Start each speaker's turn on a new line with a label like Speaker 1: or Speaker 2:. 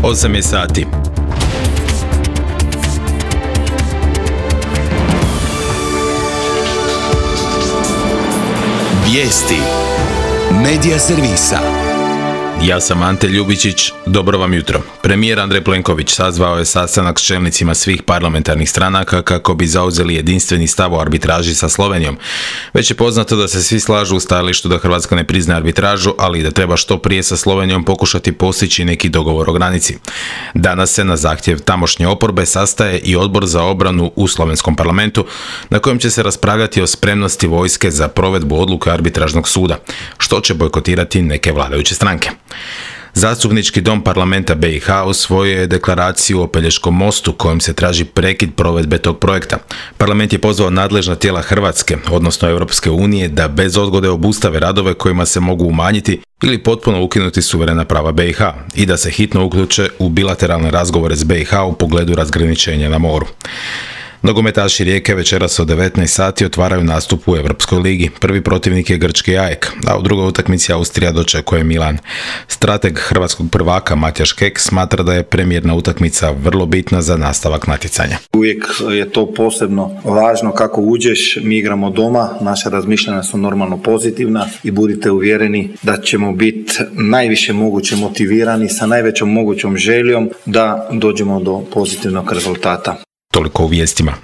Speaker 1: 8 je sati. Vijesti Medija servisa. Ja sam Ante Ljubičić, dobro vam jutro. Premijer Andrej Plenković sazvao je sastanak s čelnicima svih parlamentarnih stranaka kako bi zauzeli jedinstveni stav o arbitraži sa Slovenijom. Već je poznato da se svi slažu u stajalištu da Hrvatska ne priznaje arbitražu, ali da treba što prije sa Slovenijom pokušati postići neki dogovor o granici. Danas se na zahtjev tamošnje oporbe sastaje i Odbor za obranu u slovenskom parlamentu, na kojem će se raspravljati o spremnosti vojske za provedbu odluke arbitražnog suda, što će bojkotirati neke vladajuće stranke. Zastupnički dom parlamenta BiH usvojio je deklaraciju o Pelješkom mostu kojom se traži prekid provedbe tog projekta. Parlament je pozvao nadležna tijela Hrvatske, odnosno Europske unije, da bez odgode obustave radove kojima se mogu umanjiti ili potpuno ukinuti suverena prava BiH i da se hitno uključe u bilateralne razgovore s BiH u pogledu razgraničenja na moru. Nogometaši Rijeke večeras od 19 sati otvaraju nastup u Europskoj ligi. Prvi protivnik je grčki AEK, a u drugoj utakmici Austrija dočekuje Milan. Strateg hrvatskog prvaka Matjaš Kek smatra da je premijerna utakmica vrlo bitna za nastavak natjecanja.
Speaker 2: Uvijek je to posebno važno kako uđeš, mi igramo doma, naša razmišljanja su normalno pozitivna i budite uvjereni da ćemo biti najviše moguće motivirani sa najvećom mogućom željom da dođemo do pozitivnog rezultata.
Speaker 1: Toliko u vijestima.